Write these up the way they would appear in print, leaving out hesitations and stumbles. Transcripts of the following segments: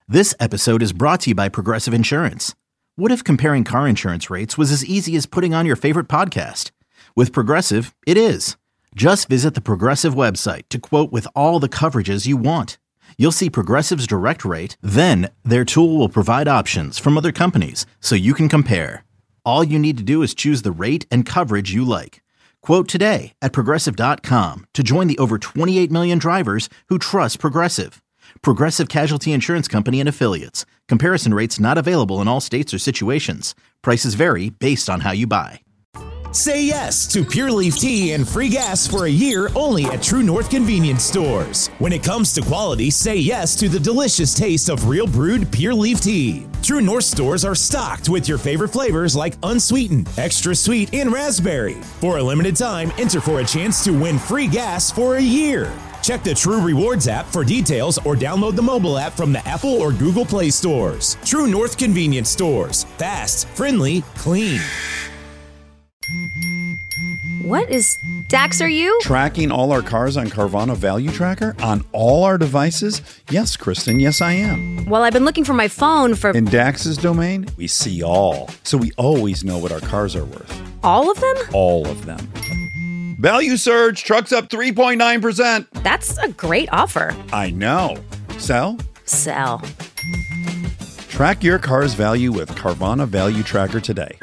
This episode is brought to you by Progressive Insurance. What if comparing car insurance rates was as easy as putting on your favorite podcast? With Progressive, it is. Just visit the Progressive website to quote with all the coverages you want. You'll see Progressive's direct rate, then their tool will provide options from other companies so you can compare. All you need to do is choose the rate and coverage you like. Quote today at Progressive.com to join the over 28 million drivers who trust Progressive. Progressive Casualty Insurance Company and Affiliates. Comparison rates not available in all states or situations. Prices vary based on how you buy. Say yes to Pure Leaf Tea and free gas for a year only at True North Convenience Stores. When it comes to quality, say yes to the delicious taste of real brewed Pure Leaf Tea. True North stores are stocked with your favorite flavors like unsweetened, extra sweet, and raspberry. For a limited time, enter for a chance to win free gas for a year. Check the True Rewards app for details or download the mobile app from the Apple or Google Play stores. True North Convenience Stores. Fast, friendly, clean. What is... Dax, are you? Tracking all our cars on Carvana Value Tracker on all our devices? Yes, Kristen, yes I am. Well, I've been looking for my phone for... In Dax's domain, we see all. So we always know what our cars are worth. All of them? All of them. Value surge, trucks up 3.9%. That's a great offer. I know. Sell? Sell. Track your car's value with Carvana Value Tracker today.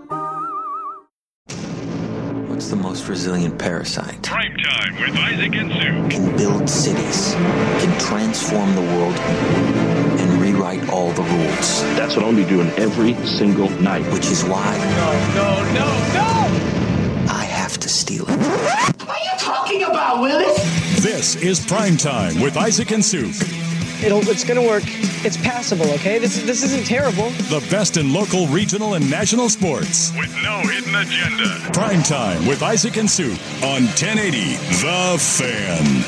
What's the most resilient parasite? Prime Time with Isaac and Sue. Can build cities, can transform the world, and rewrite all the rules. That's what I'll be doing every single night. Which is why... No! I have to steal it. What are you talking about, Willis? This is Prime Time with Isaac and Suk. It's going to work. It's passable, okay? This isn't terrible. The best in local, regional, and national sports. With no hidden agenda. Prime Time with Isaac and Suk on 1080 The Fan.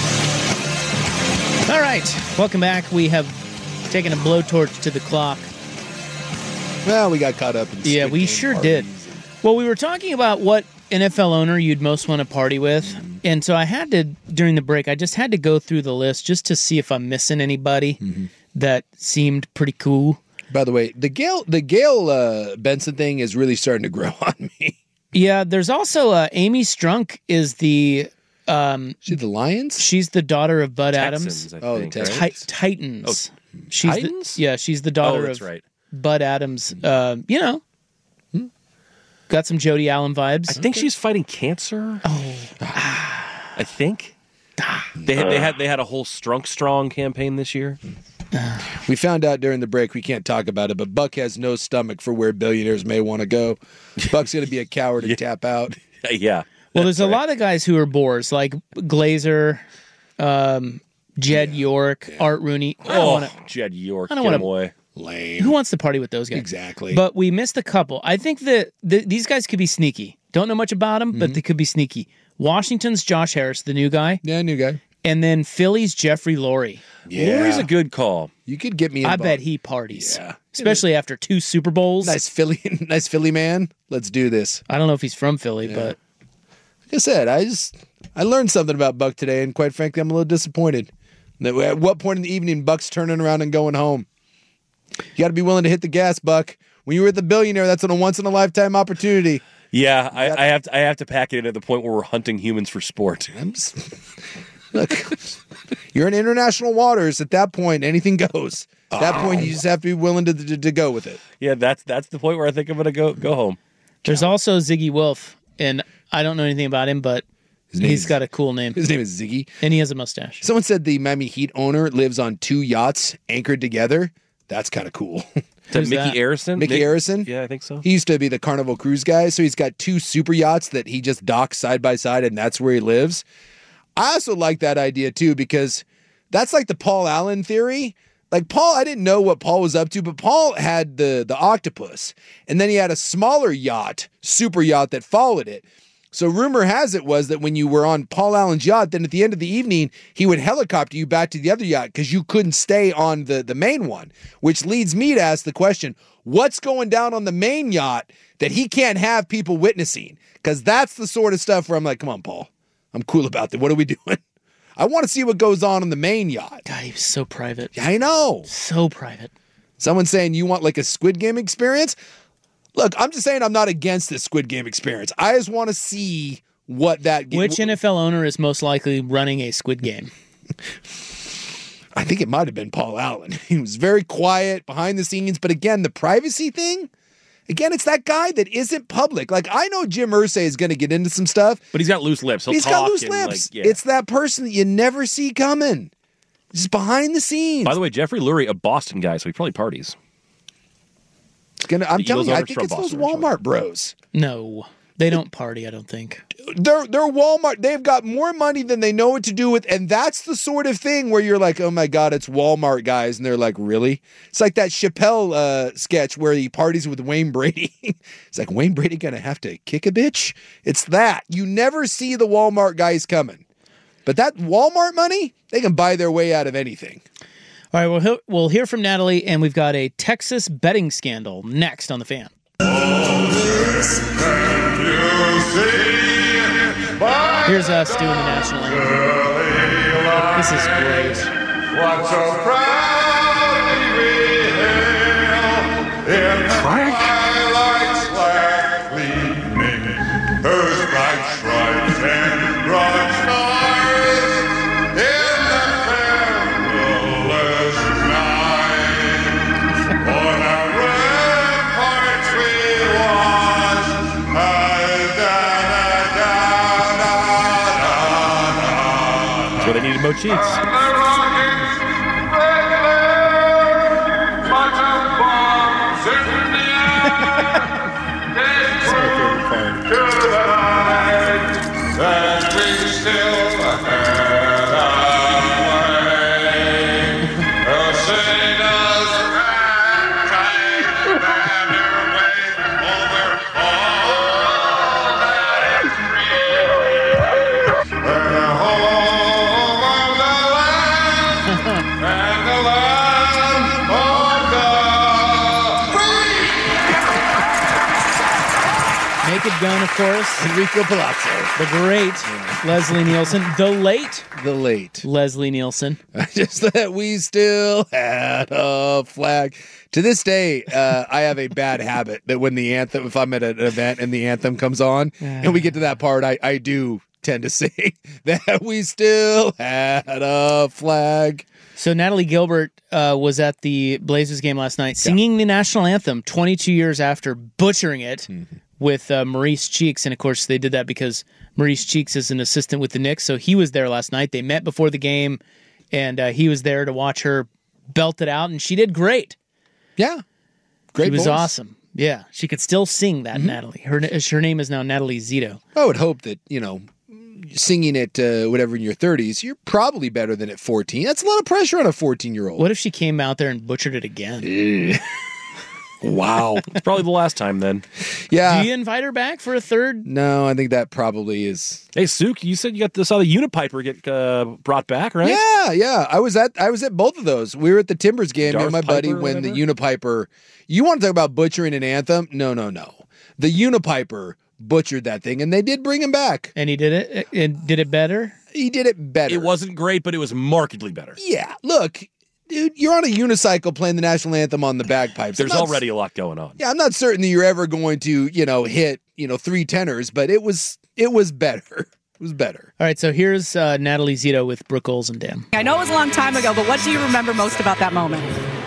All right. Welcome back. We have taken a blowtorch to the clock. Well, we got caught up in Yeah, we sure did. Well, we were talking about what NFL owner you'd most want to party with. And so I had to, during the break, I just had to go through the list just to see if I'm missing anybody that seemed pretty cool. By the way, the Gail Benson thing is really starting to grow on me. Yeah, there's also Amy Strunk is the... she's the Lions? She's the daughter of Bud Texans, Adams. I think, the right? Titans. Oh, she's Titans? She's the daughter that's of right. Bud Adams. Got some Jody Allen vibes. I think she's fighting cancer. Oh, I think they had a whole Strong campaign this year. We found out during the break, we can't talk about it, but Buck has no stomach for where billionaires may want to go. Buck's going to be a coward and tap out. Yeah. Well, there's a lot of guys who are bores, like Glazer, Jed York, Art Rooney. Jed York, I don't get wanna, him away. Lame. Who wants to party with those guys? Exactly. But we missed a couple. I think that these guys could be sneaky. Don't know much about them, but they could be sneaky. Washington's Josh Harris, the new guy. Yeah, new guy. And then Philly's Jeffrey Lurie. Yeah. Lurie's a good call. You could get me I involved. bet he parties. Yeah. Especially after 2 Super Bowls. Nice Philly man. Let's do this. I don't know if he's from Philly, but... Like I said, I learned something about Buck today, and quite frankly, I'm a little disappointed. At what point in the evening, Buck's turning around and going home? You got to be willing to hit the gas, Buck. When you're with the billionaire, that's a once-in-a-lifetime opportunity. Yeah, I have to pack it in at the point where we're hunting humans for sport. Look, you're in international waters. At that point, anything goes. At that point, you just have to be willing to go with it. Yeah, that's the point where I think I'm going to go home. There's also Ziggy Wolf, and I don't know anything about him, but he's got a cool name. His name is Ziggy. And he has a mustache. Someone said the Miami Heat owner lives on 2 yachts anchored together. That's kind of cool. Is that Mickey Arison? Mickey Arison? Yeah, I think so. He used to be the Carnival Cruise guy, so he's got 2 super yachts that he just docks side by side, and that's where he lives. I also like that idea, too, because that's like the Paul Allen theory. Like Paul, I didn't know what Paul was up to, but Paul had the octopus, and then he had a smaller yacht, super yacht that followed it. So rumor has it was that when you were on Paul Allen's yacht, then at the end of the evening, he would helicopter you back to the other yacht because you couldn't stay on the main one, which leads me to ask the question, what's going down on the main yacht that he can't have people witnessing? Because that's the sort of stuff where I'm like, come on, Paul, I'm cool about that. What are we doing? I want to see what goes on the main yacht. God, he was so private. I know. So private. Someone saying you want like a Squid Game experience? Look, I'm just saying I'm not against the Squid Game experience. I just want to see what that... Which NFL owner is most likely running a Squid Game? I think it might have been Paul Allen. He was very quiet behind the scenes. But again, the privacy thing... Again, it's that guy that isn't public. Like, I know Jim Irsay is going to get into some stuff. But he's got loose lips. He's got loose lips. Like, yeah. It's that person that you never see coming. Just behind the scenes. By the way, Jeffrey Lurie, a Boston guy, so he probably parties. I'm telling you, I think it's those Walmart bros. No, they don't party, I don't think. They're Walmart. They've got more money than they know what to do with, and that's the sort of thing where you're like, oh my God, it's Walmart guys, and they're like, really? It's like that Chappelle sketch where he parties with Wayne Brady. It's like, Wayne Brady gonna have to kick a bitch? It's that. You never see the Walmart guys coming. But that Walmart money, they can buy their way out of anything. All right, we'll hear from Natalie, and we've got a Texas betting scandal next on The Fan. Here's us doing the national anthem. This is great. What so proudly we hail in twilight's black gleaming, whose bright stripes and broad stars in the perilous night. On our ramparts we watch, That's where they needed Mo Cheeks. Gun, of course. Enrico Palazzo. The great Leslie Nielsen. The late Leslie Nielsen. Just that we still had a flag. To this day, I have a bad habit that when the anthem, if I'm at an event and the anthem comes on, and we get to that part, I do tend to sing that we still had a flag. So Natalie Gilbert was at the Blazers game last night singing the national anthem 22 years after butchering it. Mm-hmm. With Maurice Cheeks, and of course they did that because Maurice Cheeks is an assistant with the Knicks, so he was there last night. They met before the game, and he was there to watch her belt it out, and she did great. Yeah, great. She was voice. Awesome. Yeah, she could still sing that. Natalie. Her name is now Natalie Zito. I would hope that singing at whatever in your 30s, you're probably better than at 14. That's a lot of pressure on a 14-year-old. What if she came out there and butchered it again? Wow. It's probably the last time then. Yeah. Do you invite her back for a third? No, I think that probably is. Hey, Suk, you said you saw the Unipiper get brought back, right? Yeah. I was at both of those. We were at the Timbers game, me and my buddy, when the Unipiper. You want to talk about butchering an anthem? No. The Unipiper butchered that thing, and they did bring him back. And he did it? And did it better? He did it better. It wasn't great, but it was markedly better. Yeah. Look. Dude, you're on a unicycle playing the national anthem on the bagpipes. There's already a lot going on. Yeah, I'm not certain that you're ever going to, hit, 3 tenors, but it was better. It was better. All right, so here's Natalie Zito with Brooke Olzendam. I know it was a long time ago, but what do you remember most about that moment?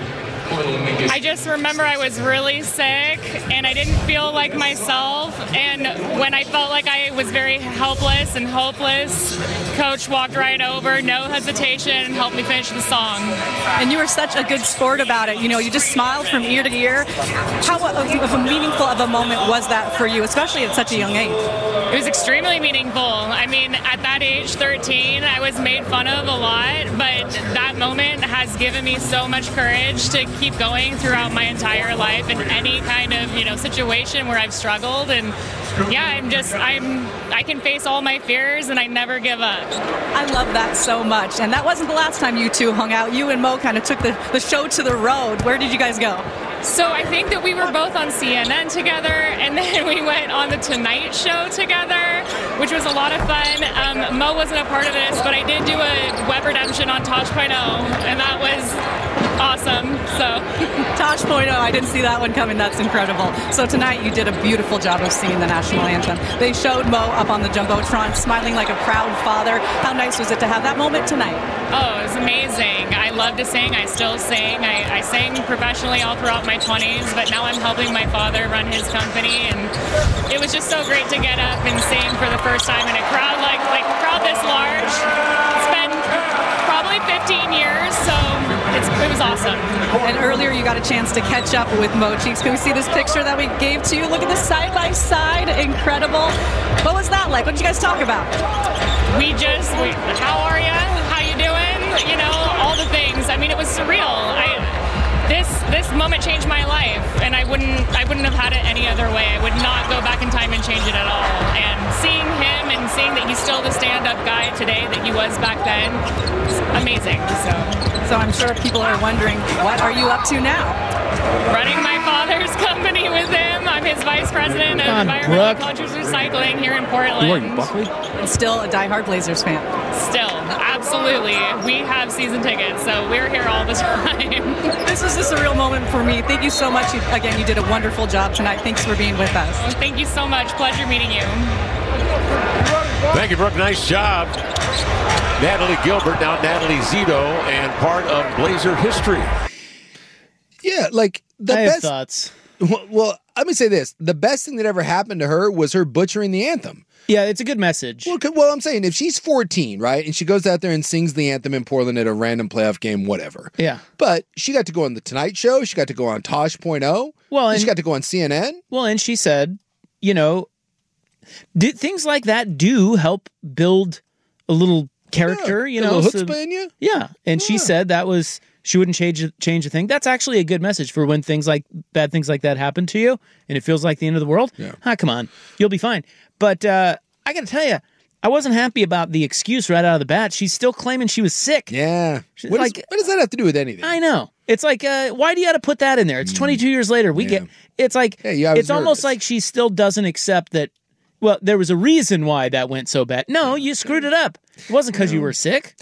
I just remember I was really sick and I didn't feel like myself, and when I felt like I was very helpless and hopeless, Coach walked right over, no hesitation, and helped me finish the song. And you were such a good sport about it. You just smiled from ear to ear. How of a meaningful of a moment was that for you, especially at such a young age? It was extremely meaningful. I mean, at that age, 13, I was made fun of a lot, but that moment has given me so much courage to keep going throughout my entire life in any kind of, situation where I've struggled. And yeah, I can face all my fears and I never give up. I love that so much. And that wasn't the last time you two hung out. You and Mo kind of took the show to the road. Where did you guys go? So I think that we were both on CNN together, and then we went on the Tonight Show together, which was a lot of fun. Mo wasn't a part of this, but I did do a web redemption on Tosh.0, and that was awesome. So Tosh.0, I didn't see that one coming. That's incredible. So tonight you did a beautiful job of singing the national anthem. They showed Mo up on the Jumbotron smiling like a proud father. How nice was it to have that moment tonight? Oh, it was amazing. I love to sing. I still sing. I sang professionally all throughout my 20s, but now I'm helping my father run his company, and it was just so great to get up and sing for the first time in a crowd like a crowd this large. It's been probably 15 years, so it was awesome. And earlier you got a chance to catch up with Mo Cheeks. Can we see this picture that we gave to you? Look at this side by side. Incredible. What was that like? What did you guys talk about? How are you? How you doing? You know, all the things. I mean, it was surreal. This moment changed my life, and I wouldn't have had it any other way. I would not go back in time and change it at all. And seeing him and seeing that he's still the stand-up guy today that he was back then, it's amazing. So I'm sure people are wondering, what are you up to now? Running my father's company with him. I'm his vice president of environmental conscious recycling here in Portland. And still a diehard Blazers fan. Still, absolutely. We have season tickets, so we're here all the time. This was a surreal moment for me. Thank you so much. Again, you did a wonderful job tonight. Thanks for being with us. Well, thank you so much. Pleasure meeting you. Thank you, Brooke. Nice job. Natalie Gilbert, now Natalie Zito, and part of Blazer history. Yeah, like the I best have thoughts. Well, let me say this: the best thing that ever happened to her was her butchering the anthem. Yeah, it's a good message. Well, I'm saying if she's 14, right, and she goes out there and sings the anthem in Portland at a random playoff game, whatever. Yeah. But she got to go on the Tonight Show. She got to go on Tosh.0. Well, and she got to go on CNN. Well, and she said, you know, things like that do help build a little character. You know, a little chutzpah in you. Yeah, and she said that was. She wouldn't change a thing. That's actually a good message for when bad things like that happen to you and it feels like the end of the world. Yeah. Come on. You'll be fine. But I got to tell you, I wasn't happy about the excuse right out of the bat. She's still claiming she was sick. Yeah. What does that have to do with anything? I know. It's like, why do you got to put that in there? It's 22 years later. It's like, it's almost like she still doesn't accept that, well, there was a reason why that went so bad. No, you screwed it up. It wasn't because you were sick.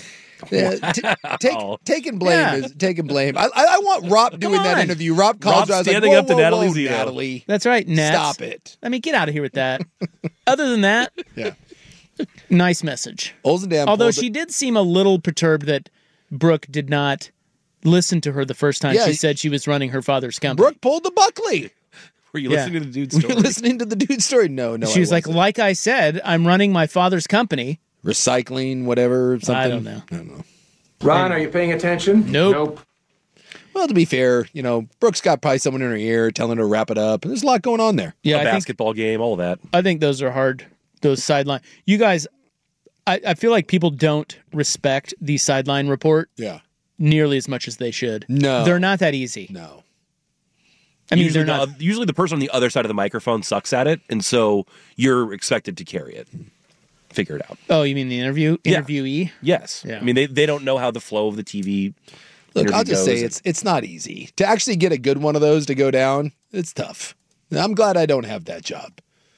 Taking blame is taking blame. I want Rob doing that interview. Rob calls Rob standing up to Natalie Zito. Natalie. That's right, Nats. Stop it. I mean, get out of here with that. Other than that, nice message. Olzendam. Although she did seem a little perturbed that Brooke did not listen to her the first time she said she was running her father's company. Brooke pulled the Buckley. Were you listening to the dude's story? Were you listening to the dude's story? No. She was like I said, I'm running my father's company. Recycling, whatever, something. I don't know. Ron, are you paying attention? Nope. Well, to be fair, Brooke's got probably someone in her ear telling her to wrap it up. And there's a lot going on there. Yeah, basketball game, all of that. I think those are hard, those sideline. You guys, I feel like people don't respect the sideline report nearly as much as they should. No. They're not that easy. No. I mean, usually, they're not. Usually the person on the other side of the microphone sucks at it, and so you're expected to carry it. Figure it out. Oh, you mean the interviewee? Yes. Yeah. I mean, they don't know how the flow of the TV. Look, I'll just say it's not easy to actually get a good one of those to go down. It's tough. I'm glad I don't have that job.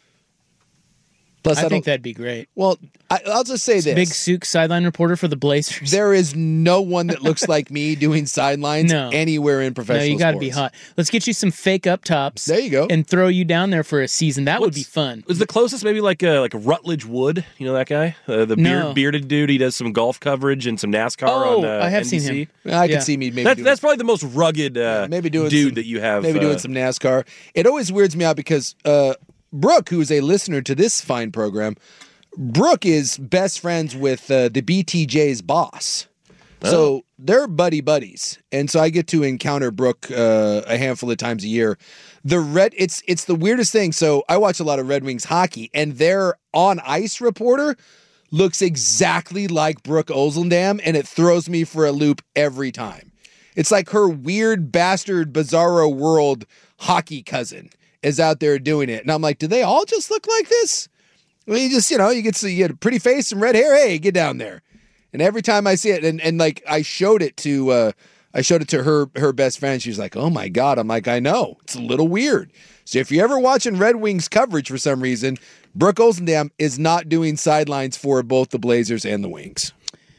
Plus, I think that'd be great. Well, I'll just say this. Big Sook sideline reporter for the Blazers. There is no one that looks like me doing sidelines anywhere in professional sports. No, you got to be hot. Let's get you some fake up tops. There you go. And throw you down there for a season. That would be fun. Was the closest maybe like a Rutledge Wood? You know that guy? The bearded dude. He does some golf coverage and some NASCAR on I have NBC. seen him. I can see me maybe that's probably the most rugged dude that you have. Maybe doing some NASCAR. It always weirds me out because Brooke, who is a listener to this fine program, Brooke is best friends with the BTJ's boss. So they're buddies. And so I get to encounter Brooke a handful of times a year. It's the weirdest thing. So I watch a lot of Red Wings hockey, and their on-ice reporter looks exactly like Brooke Olzendam, and it throws me for a loop every time. It's like her weird bastard bizarro world hockey cousin is out there doing it. And I'm like, do they all just look like this? Well, you just, you get a pretty face and red hair. Hey, get down there. And every time I see it, and like I showed it to I showed it to her best friend. She was like, oh my God. I'm like, I know. It's a little weird. So if you're ever watching Red Wings coverage for some reason, Brooke Olsendam is not doing sidelines for both the Blazers and the Wings.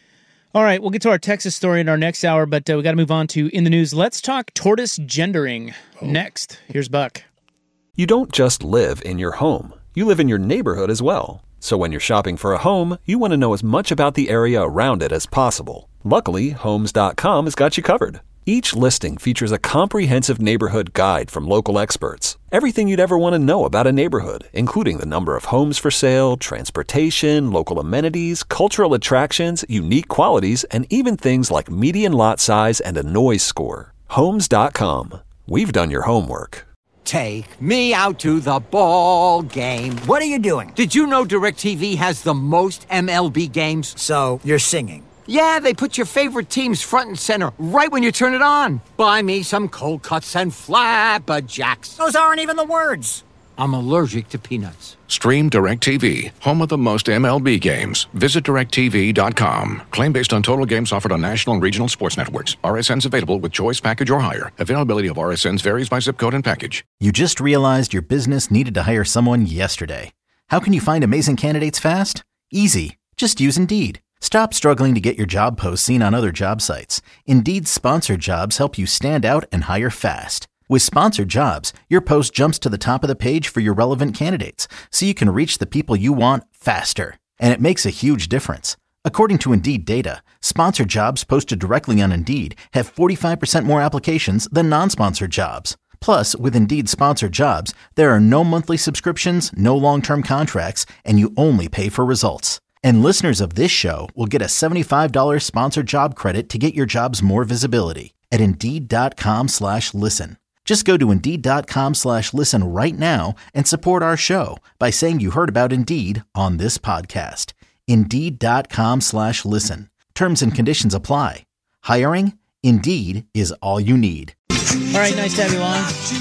All right, we'll get to our Texas story in our next hour, but we got to move on to In the News. Let's talk tortoise gendering next. Here's Buck. You don't just live in your home. You live in your neighborhood as well. So when you're shopping for a home, you want to know as much about the area around it as possible. Luckily, Homes.com has got you covered. Each listing features a comprehensive neighborhood guide from local experts. Everything you'd ever want to know about a neighborhood, including the number of homes for sale, transportation, local amenities, cultural attractions, unique qualities, and even things like median lot size and a noise score. Homes.com. We've done your homework. Take me out to the ball game. What are you doing? Did you know DirecTV has the most MLB games? So, you're singing. Yeah, they put your favorite teams front and center right when you turn it on. Buy me some cold cuts and flapjacks. Those aren't even the words. I'm allergic to peanuts. Stream DirecTV, home of the most MLB games. Visit DirecTV.com. Claim based on total games offered on national and regional sports networks. RSNs available with choice package or higher. Availability of RSNs varies by zip code and package. You just realized your business needed to hire someone yesterday. How can you find amazing candidates fast? Easy. Just use Indeed. Stop struggling to get your job posts seen on other job sites. Indeed's sponsored jobs help you stand out and hire fast. With sponsored jobs, your post jumps to the top of the page for your relevant candidates, so you can reach the people you want faster. And it makes a huge difference. According to Indeed data, sponsored jobs posted directly on Indeed have 45% more applications than non-sponsored jobs. Plus, with Indeed sponsored jobs, there are no monthly subscriptions, no long-term contracts, and you only pay for results. And listeners of this show will get a $75 sponsored job credit to get your jobs more visibility at Indeed.com/listen. Just go to Indeed.com/listen right now and support our show by saying you heard about Indeed on this podcast. Indeed.com/listen. Terms and conditions apply. Hiring? Indeed is all you need. All right, nice to have you along.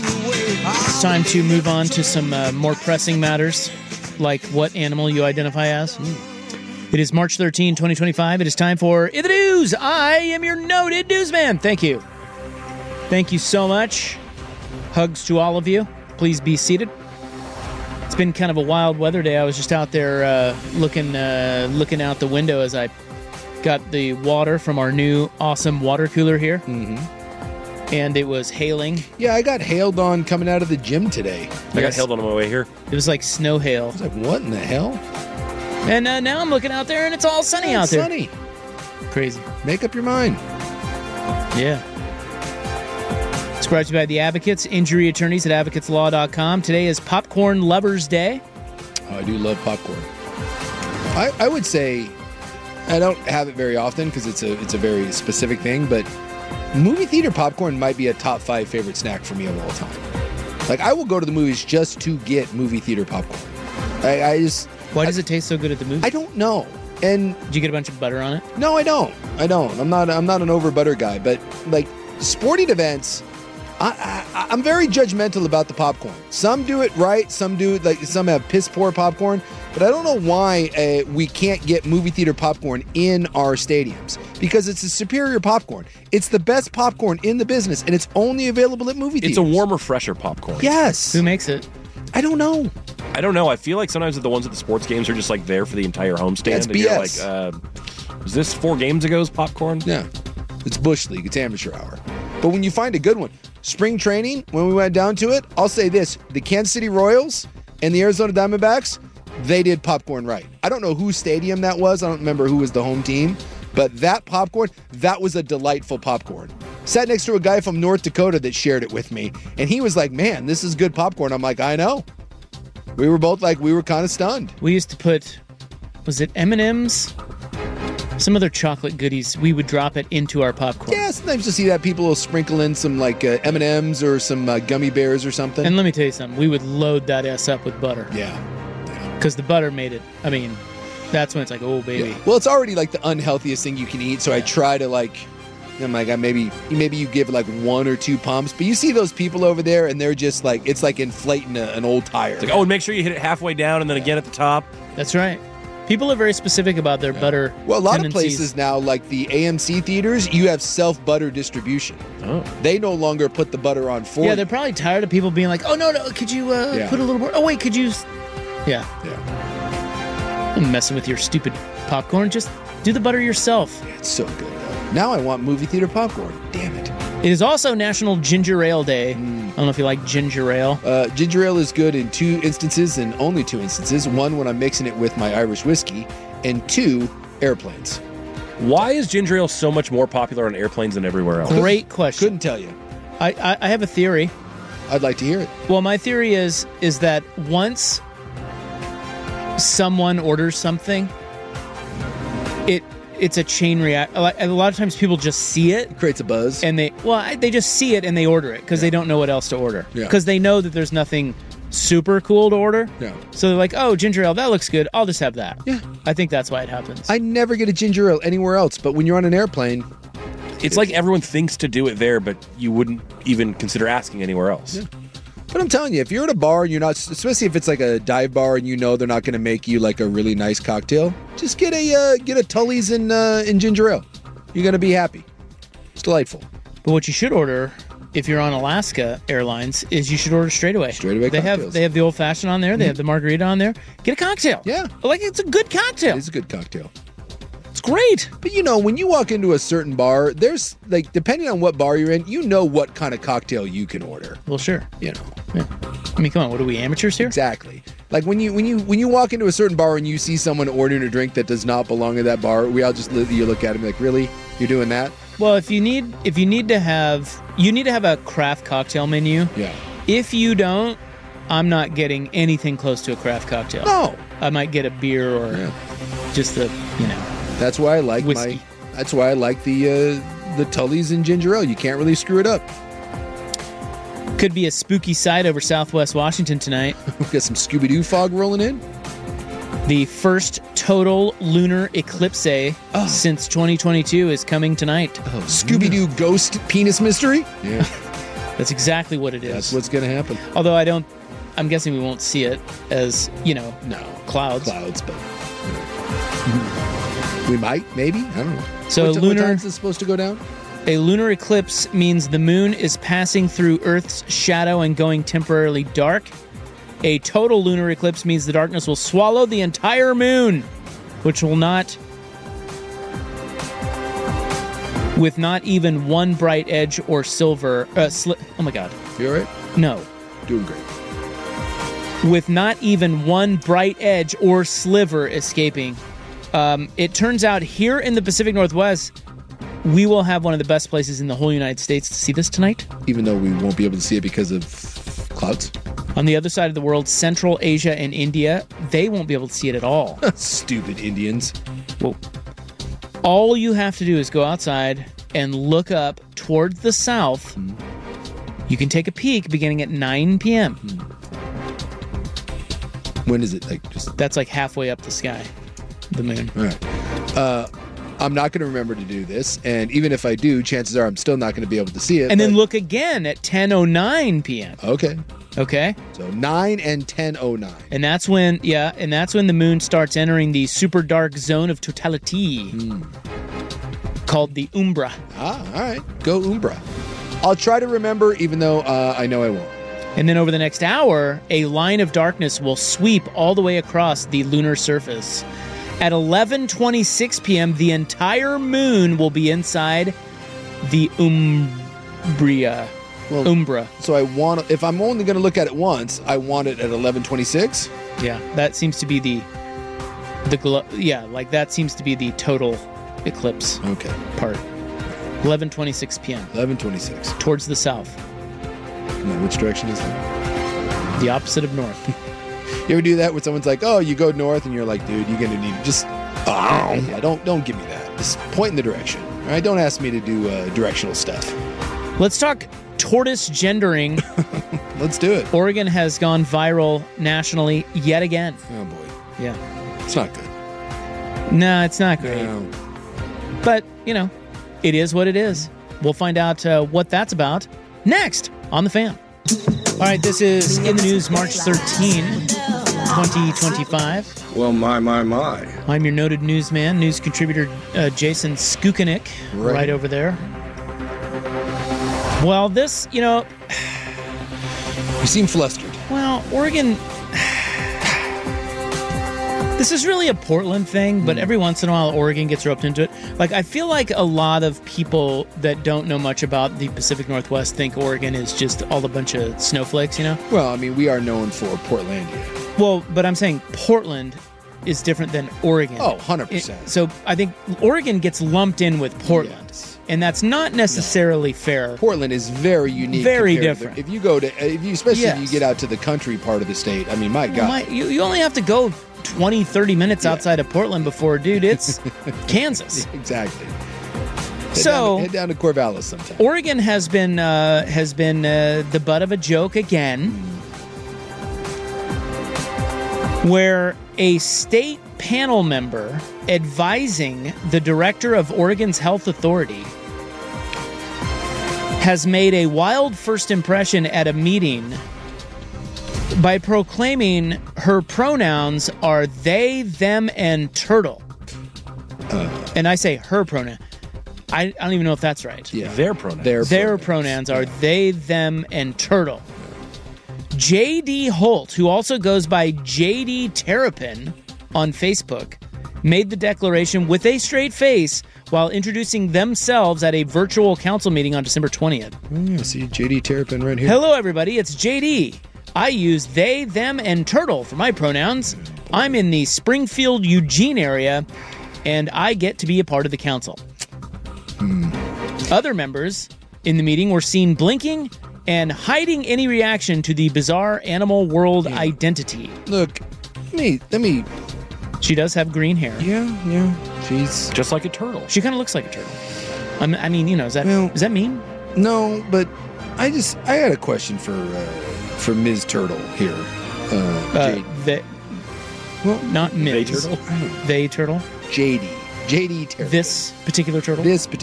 It's time to move on to some more pressing matters, like what animal you identify as. It is March 13, 2025. It is time for In the News. I am your noted newsman. Thank you. Thank you so much. Hugs to all of you. Please be seated. It's been kind of a wild weather day. I was just out there looking out the window as I got the water from our new awesome water cooler here. Mm-hmm. And it was hailing. Yeah, I got hailed on coming out of the gym today. I got hailed on my way here. It was like snow hail. I was like, what in the hell? And now I'm looking out there and it's all sunny out there. Sunny. Crazy. Make up your mind. Yeah. It's brought to you by the Advocates, injury attorneys at advocateslaw.com. Today is Popcorn Lovers Day. Oh, I do love popcorn. I would say I don't have it very often because it's a very specific thing, but movie theater popcorn might be a top 5 favorite snack for me of all time. Like, I will go to the movies just to get movie theater popcorn. Why does it taste so good at the movies? I don't know. And did you get a bunch of butter on it? No, I don't. I'm not an over butter guy, but like sporting events, I'm very judgmental about the popcorn. Some do it right, some have piss poor popcorn, but I don't know why we can't get movie theater popcorn in our stadiums, because it's a superior popcorn. It's the best popcorn in the business, and it's only available at movie theaters. It's a warmer, fresher popcorn. Yes. Who makes it? I don't know. I feel like sometimes the ones at the sports games are just like there for the entire homestand. That's BS. You're like, was this 4 games ago's popcorn? Yeah. It's Bush League. It's amateur hour. But when you find a good one, spring training, when we went down to it, I'll say this. The Kansas City Royals and the Arizona Diamondbacks, they did popcorn right. I don't know whose stadium that was. I don't remember who was the home team. But that popcorn, that was a delightful popcorn. Sat next to a guy from North Dakota that shared it with me. And he was like, man, this is good popcorn. I'm like, I know. We were both like, we were kind of stunned. We used to put, was it M&M's? Some other chocolate goodies. We would drop it into our popcorn. Yeah, sometimes you see that people will sprinkle in some like M&M's or some gummy bears or something. And let me tell you something. We would load that ass up with butter. Yeah. Because the butter made it, that's when it's like, oh, baby. Yeah. Well, it's already like the unhealthiest thing you can eat, so I try to I'm like, maybe you give like 1 or 2 pumps, but you see those people over there and they're just like, it's like inflating an old tire. It's like, and make sure you hit it halfway down and then again at the top. That's right. People are very specific about their butter. Well, a lot tendencies. of places now, like the AMC theaters, you have self-butter distribution. Oh. They no longer put the butter on for you. Yeah, they're probably tired of people being like, "Oh no, could you put a little more? Oh wait, could you?" Yeah. I'm messing with your stupid popcorn. Just do the butter yourself. It's so good, though. Now I want movie theater popcorn. Damn it. It is also National Ginger Ale Day. I don't know if you like ginger ale. Ginger ale is good in 2 instances and only 2 instances. 1, when I'm mixing it with my Irish whiskey, and 2, airplanes. Why is ginger ale so much more popular on airplanes than everywhere else? Great question. Couldn't tell you. I have a theory. I'd like to hear it. Well, my theory is that once someone orders something, it's a chain react. A lot of times people just see it. It creates a buzz. And they just see it and they order it because they don't know what else to order. Because they know that there's nothing super cool to order. Yeah. So they're like, oh, ginger ale, that looks good. I'll just have that. Yeah. I think that's why it happens. I never get a ginger ale anywhere else, but when you're on an airplane... It's like everyone thinks to do it there, but you wouldn't even consider asking anywhere else. Yeah. But I'm telling you, if you're at a bar and you're not, especially if it's like a dive bar and you know they're not going to make you like a really nice cocktail, just get a Tully's in ginger ale. You're going to be happy. It's delightful. But what you should order, if you're on Alaska Airlines, is you should order straightaway. Straightaway cocktails. They have the old fashioned on there. They have the margarita on there. Get a cocktail. Yeah, like it's a good cocktail. It's a good cocktail. It's great. But when you walk into a certain bar, there's like, depending on what bar you're in, you know what kind of cocktail you can order. Well, sure. Yeah. I mean, come on, what are we, amateurs here? Exactly. Like when you walk into a certain bar and you see someone ordering a drink that does not belong to that bar, we all just you look at them like, really? You're doing that? Well, if you need to have a craft cocktail menu. Yeah. If you don't, I'm not getting anything close to a craft cocktail. No. I might get a beer or just the, That's why I like whiskey. That's why I like the Tully's and ginger ale. You can't really screw it up. Could be a spooky sight over Southwest Washington tonight. We've got some Scooby-Doo fog rolling in. The first total lunar eclipse since 2022 is coming tonight. Scooby-Doo ghost penis mystery? Yeah. That's exactly what it is. That's what's going to happen. Although I'm guessing we won't see it as, clouds. Clouds, but we might, maybe. I don't know. So what time is this supposed to go down? A lunar eclipse means the moon is passing through Earth's shadow and going temporarily dark. A total lunar eclipse means the darkness will swallow the entire moon, with not even one bright edge or silver. Oh my God. You all right? No. Doing great. With not even one bright edge or sliver escaping. It turns out here in the Pacific Northwest, we will have one of the best places in the whole United States to see this tonight. Even though we won't be able to see it because of clouds? On the other side of the world, Central Asia and India, they won't be able to see it at all. Stupid Indians. Well, all you have to do is go outside and look up towards the south. You can take a peek beginning at 9 p.m. When is it? That's like halfway up the sky, the moon. All right. I'm not going to remember to do this, and even if I do, chances are I'm still not going to be able to see it. And then look again at 10:09 p.m. Okay. So 9 and 10:09. And that's when the moon starts entering the super dark zone of totality, called the Umbra. Ah, all right. Go Umbra. I'll try to remember, even though I know I won't. And then over the next hour, a line of darkness will sweep all the way across the lunar surface. At 11:26 p.m., the entire moon will be inside the Umbra. So if I'm only going to look at it once, I want it at 11:26. Yeah, that seems to be that seems to be the total eclipse. Okay. Part. 11:26 p.m. 11:26. Towards the south. Now, which direction is that? The opposite of north. You ever do that when someone's like, "Oh, you go north," and you're like, "Dude, you're gonna need don't give me that. Just point in the direction. All right, don't ask me to do directional stuff." Let's talk tortoise gendering. Let's do it. Oregon has gone viral nationally yet again. Oh boy. Yeah. It's not good. No, it's not great. No. But it is what it is. We'll find out what that's about next on The Fan. All right, this is In the News, March 13. 2025. Well, my. I'm your noted newsman, news contributor Jason Skukanik, right over there. Well, this, You seem flustered. Well, Oregon... This is really a Portland thing, but every once in a while Oregon gets roped into it. Like, I feel like a lot of people that don't know much about the Pacific Northwest think Oregon is just all a bunch of snowflakes, Well, I mean, we are known for Portlandia. Well, but I'm saying Portland is different than Oregon. Oh, 100%. So I think Oregon gets lumped in with Portland. Yes. And that's not necessarily fair. Portland is very unique. Very different. If you go to, especially if you get out to the country part of the state, I mean, my God. You only have to go 20, 30 minutes outside of Portland before, dude, it's Kansas. Exactly. Head down to Corvallis sometime. Oregon has been the butt of a joke again, where a state panel member advising the director of Oregon's health authority has made a wild first impression at a meeting by proclaiming her pronouns are they, them, and turtle. And I say her pronoun. I don't even know if that's right. Yeah. Their pronouns. Their pronouns are they, them, and turtle. J.D. Holt, who also goes by J.D. Terrapin on Facebook, made the declaration with a straight face while introducing themselves at a virtual council meeting on December 20th. I see J.D. Terrapin right here. Hello, everybody. It's J.D. I use they, them, and turtle for my pronouns. I'm in the Springfield, Eugene area, and I get to be a part of the council. Other members in the meeting were seen blinking and hiding any reaction to the bizarre animal world identity. Look, let me. She does have green hair. Yeah. She's just like a turtle. She kind of looks like a turtle. I mean, is that mean? No, but I had a question for Ms. Turtle here. Not Ms. Turtle. They Turtle. J.D. Terrapin. This particular turtle.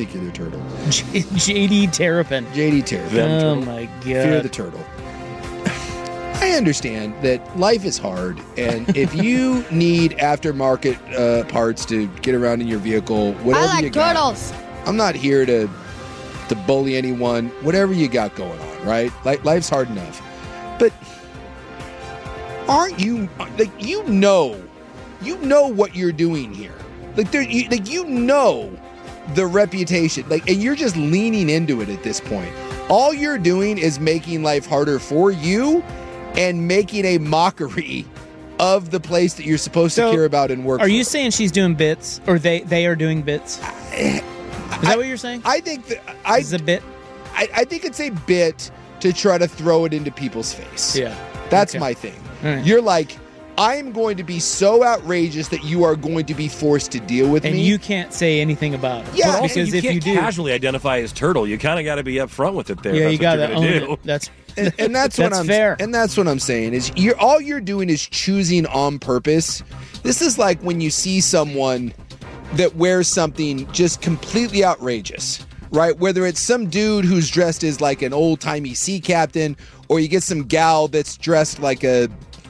J.D. Terrapin. J.D. Terrapin. Oh my God. Fear the turtle. I understand that life is hard, and if you need aftermarket parts to get around in your vehicle, whatever you got. I like turtles. I'm not here to bully anyone. Whatever you got going on, right? Like, life's hard enough. But aren't you you know what you're doing here? You know the reputation, and you're just leaning into it at this point. All you're doing is making life harder for you and making a mockery of the place that you're supposed to care about and work for. Are you saying she's doing bits, or they are doing bits? Is that what you're saying? I think that it's a bit. I think it's a bit to try to throw it into people's face. Yeah, that's my thing. Right. You're like, I'm going to be so outrageous that you are going to be forced to deal with me. And you can't say anything about it. Yeah, because you if can't you do casually identify as turtle, you kind of got to be upfront with it there. Yeah, you got to own do. it. That's and that's what I'm fair. And that's what I'm saying is all you're doing is choosing on purpose. This is like when you see someone that wears something just completely outrageous, right? Whether it's some dude who's dressed as like an old-timey sea captain, or you get some gal that's dressed like a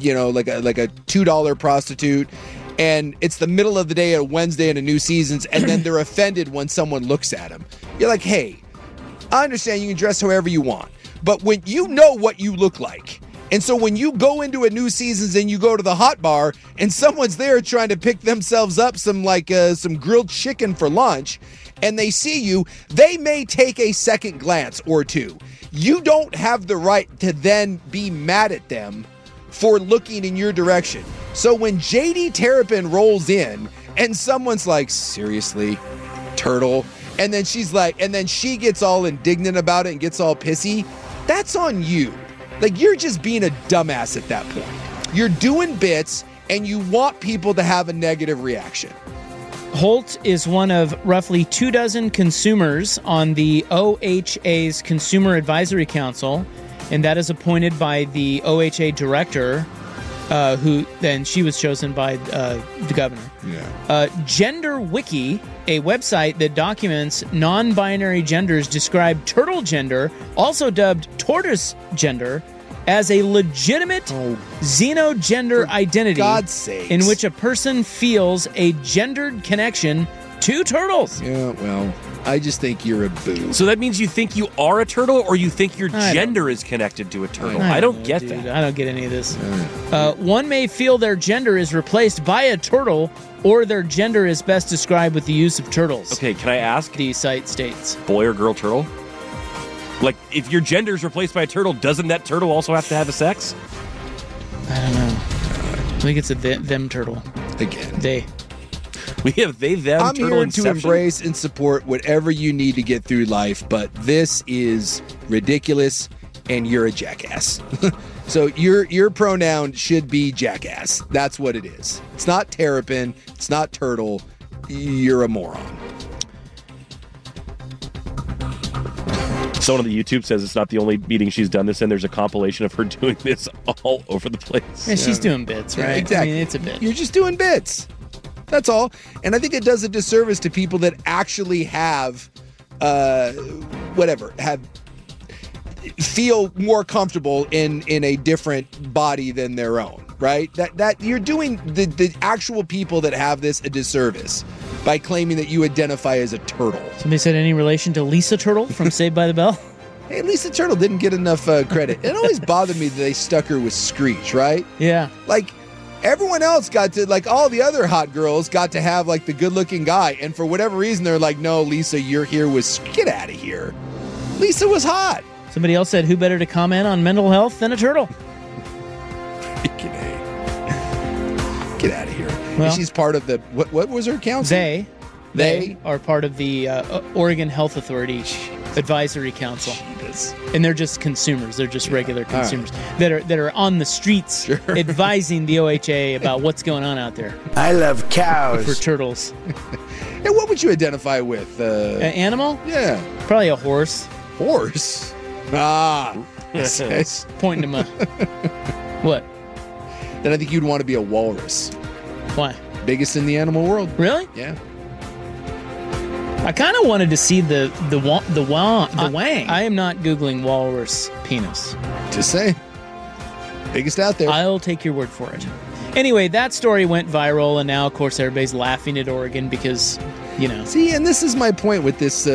$2 prostitute, and it's the middle of the day, a Wednesday in a New Seasons, and then they're offended when someone looks at them. You're like, hey, I understand you can dress however you want, but when you know what you look like, and so when you go into a New Seasons and you go to the hot bar and someone's there trying to pick themselves up some grilled chicken for lunch, and they see you, they may take a second glance or two. You don't have the right to then be mad at them for looking in your direction. So when J.D. Terrapin rolls in and someone's like, seriously, turtle, and then she's like, and then she gets all indignant about it and gets all pissy, that's on you. Like, you're just being a dumbass at that point. You're doing bits and you want people to have a negative reaction. Holt is one of roughly 24 consumers on the OHA's Consumer Advisory Council, and that is appointed by the OHA director, who then she was chosen by the governor. Yeah. Gender Wiki, a website that documents non-binary genders, described turtle gender, also dubbed tortoise gender, as a legitimate xenogender identity God's sakes. in which a person feels a gendered connection to turtles. Yeah, well, I just think you're a boo. So that means you think you are a turtle, or you think your gender is connected to a turtle? I don't get that. I don't get any of this. One may feel their gender is replaced by a turtle, or their gender is best described with the use of turtles. Okay, can I ask? The site states. Boy or girl turtle? Like, if your gender is replaced by a turtle, doesn't that turtle also have to have a sex? I don't know. I think it's a them turtle. Again. They. We have they, them, I'm turtle, here inception. to embrace and support whatever you need to get through life, but this is ridiculous, and you're a jackass. So your pronoun should be jackass. That's what it is. It's not terrapin. It's not turtle. You're a moron. Someone on the YouTube says it's not the only meeting she's done this in. There's a compilation of her doing this all over the place. Yeah, she's doing bits, right? Yeah, exactly. I mean, it's a bit. You're just doing bits. That's all. And I think it does a disservice to people that actually have, feel more comfortable in a different body than their own, right? That you're doing the actual people that have this a disservice by claiming that you identify as a turtle. Somebody said any relation to Lisa Turtle from Saved by the Bell? Hey, Lisa Turtle didn't get enough credit. It always bothered me that they stuck her with Screech, right? Yeah. Like, everyone else got to, like, all the other hot girls got to have, like, the good-looking guy. And for whatever reason, they're like, no, Lisa, you're here with... Get out of here. Lisa was hot. Somebody else said, who better to comment on mental health than a turtle? Get out of here. Well, and she's part of the... What was her council? They are part of the Oregon Health Authority Advisory Council. And they're just consumers. They're just regular consumers that are on the streets advising the OHA about what's going on out there. I love cows. For turtles. And what would you identify with? An animal? Yeah. Probably a horse. Horse? Ah. Pointing to my... What? Then I think you'd want to be a walrus. Why? Biggest in the animal world. Really? Yeah. I kind of wanted to see the wang. I am not Googling walrus penis. Just saying. Biggest out there. I'll take your word for it. Anyway, that story went viral, and now, of course, everybody's laughing at Oregon because, you know. See, and this is my point with this,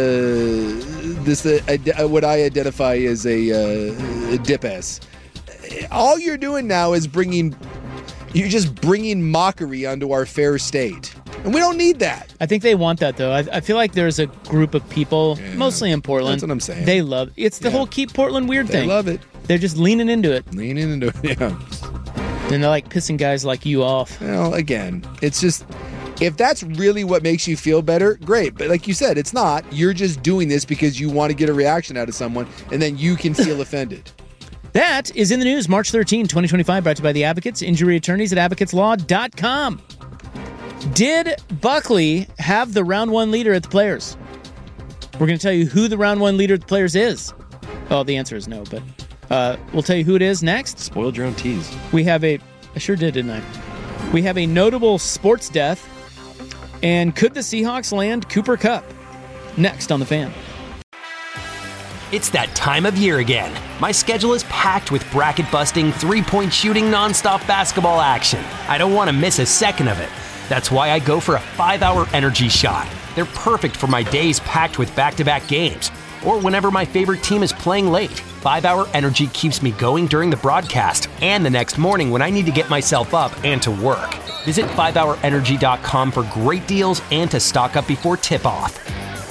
what I identify as a dip-ass. All you're doing now is you're just bringing mockery onto our fair state. And we don't need that. I think they want that, though. I feel like there's a group of people, mostly in Portland. That's what I'm saying. They love it's the whole Keep Portland Weird thing. They love it. They're just leaning into it. Yeah. And they're like pissing guys like you off. Well, again, it's just, if that's really what makes you feel better, great. But like you said, it's not. You're just doing this because you want to get a reaction out of someone, and then you can feel offended. That is in the news, March 13, 2025, brought to you by the Advocates, injury attorneys at advocateslaw.com. Did Buckley have the round one leader at the Players? We're going to tell you who the round one leader at the Players is. Oh, the answer is no, but we'll tell you who it is next. Spoiled your own tease. We have I sure did, didn't I? We have a notable sports death. And could the Seahawks land Cooper Kupp? Next on The Fan. It's that time of year again. My schedule is packed with bracket-busting, three-point shooting, nonstop basketball action. I don't want to miss a second of it. That's why I go for a 5-hour energy shot. They're perfect for my days packed with back-to-back games, or whenever my favorite team is playing late. 5-hour energy keeps me going during the broadcast and the next morning when I need to get myself up and to work. Visit 5hourenergy.com for great deals and to stock up before tip-off.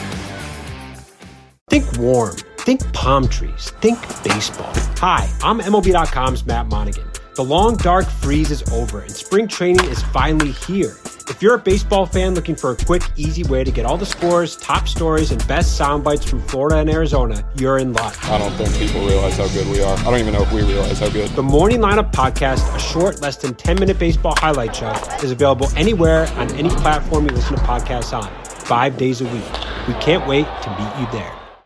Think warm. Think palm trees. Think baseball. Hi, I'm MLB.com's Matt Monaghan. The long, dark freeze is over, and spring training is finally here. If you're a baseball fan looking for a quick, easy way to get all the scores, top stories, and best sound bites from Florida and Arizona, you're in luck. I don't think people realize how good we are. I don't even know if we realize how good. The Morning Lineup Podcast, a short, less than 10-minute baseball highlight show, is available anywhere on any platform you listen to podcasts on, 5 days a week. We can't wait to meet you there.